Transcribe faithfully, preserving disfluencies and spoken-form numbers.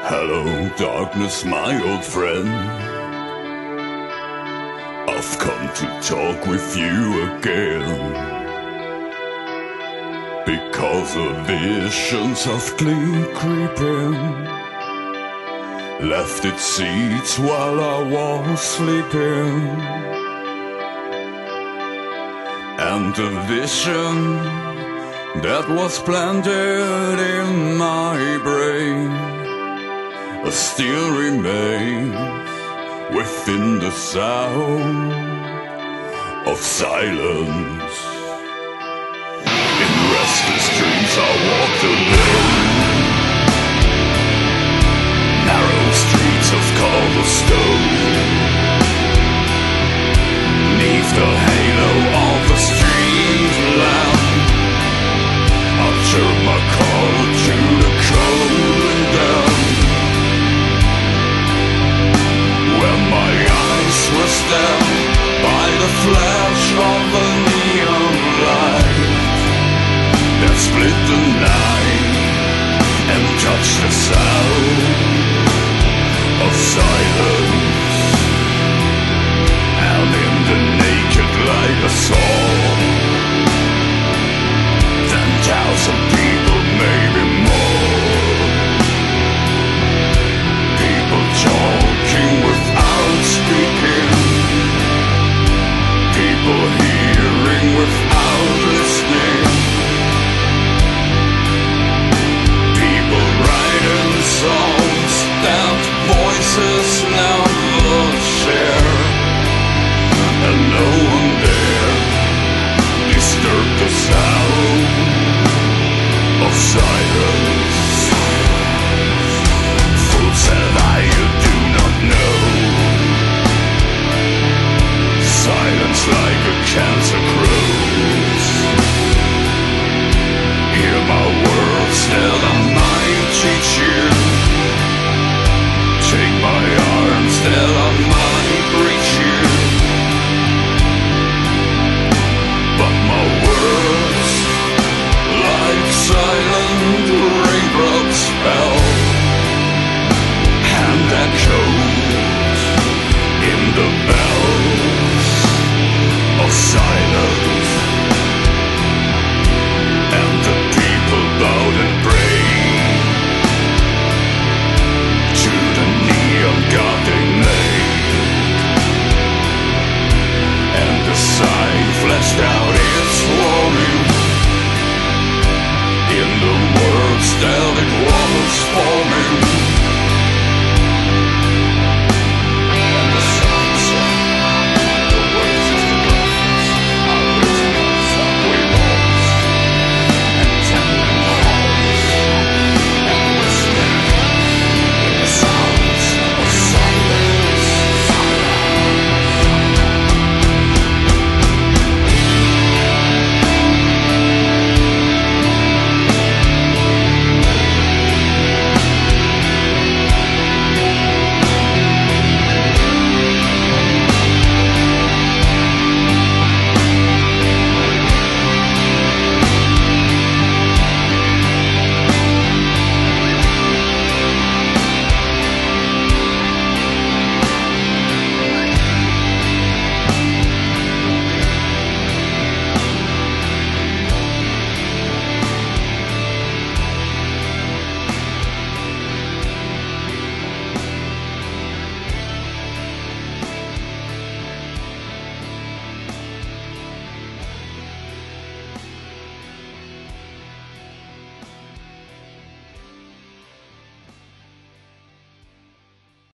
Hello, darkness, my old friend. I've come to talk with you again, because a vision softly creeping left its seeds while I was sleeping. And the vision that was planted in my brain still remains within the sound of silence. In restless dreams I walked alone, narrow streets of cobblestone. Neath the halo of a street lamp, I turned my collar to the cold and damp. When my eyes were stabbed by the flash of a neon light that split the night and touched the sound of silence. And in the naked light I saw ten thousand people, maybe more. People talking without speaking, people hearing without listening, people writing songs that voices never share, and no one dare disturb the sound of silence. Fool said I, you do not know. Silence like a cancer grows.